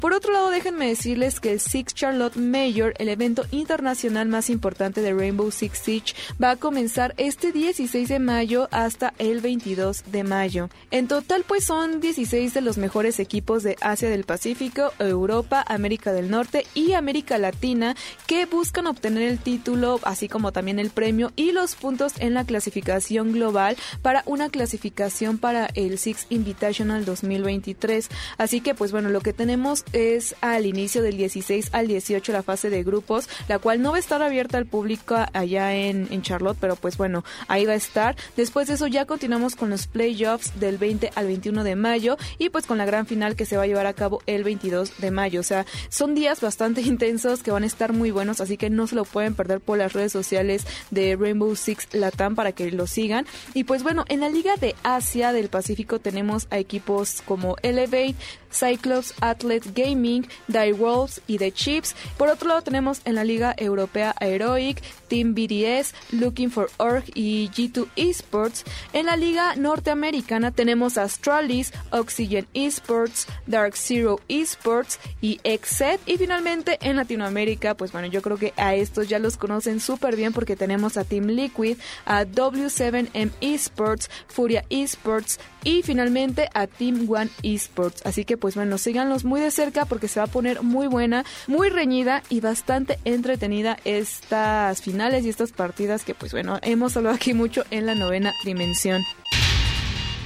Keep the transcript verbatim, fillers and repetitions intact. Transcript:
Por otro lado, déjenme decirles que el Six Charlotte Major, el evento internacional más importante de Rainbow Six Siege, va a comenzar este dieciséis de mayo hasta el veintidós de mayo. En total, pues son dieciséis de los mejores equipos de Asia del Pacífico, Europa, América del Norte y América Latina que buscan obtener el título, así como también el premio y los puntos en la clasificación global para una clasificación para el Six Invitational dos mil veintitrés. Así que, pues bueno, lo que tenemos es al inicio del dieciséis al dieciocho la fase de grupos, la cual no va a estar abierta al público allá en, en Charlotte, pero pues bueno, ahí va a estar. Después de eso ya continuamos con los playoffs del veinte al veintiuno de mayo y pues con la gran final que se va a llevar a cabo el veintidós de mayo. O sea, son días bastante intensos que van a estar muy buenos, así que no se lo pueden perder por las redes sociales de Rainbow Six Latam para que lo sigan. Y pues bueno, en la Liga de Asia del Pacífico tenemos a equipos como Elevate, Cyclops, Athlete Gaming, Die Wolves y The Chiefs. Por otro lado tenemos en la Liga Europea a Heroic, Team B D S, Looking for Org y G dos Esports. En la Liga Norteamericana tenemos a Astralis, Oxygen Esports, Dark Zero Esports y Exet. Y finalmente en Latinoamérica, pues bueno, yo creo que a estos ya los conocen súper bien porque tenemos a Team Liquid, a W siete M Esports, Furia Esports y finalmente a Team One Esports. Así que pues bueno, síganlos muy de cerca porque se va a poner muy buena, muy reñida y bastante entretenida estas finales y estas partidas que pues bueno, hemos hablado aquí mucho en la novena dimensión.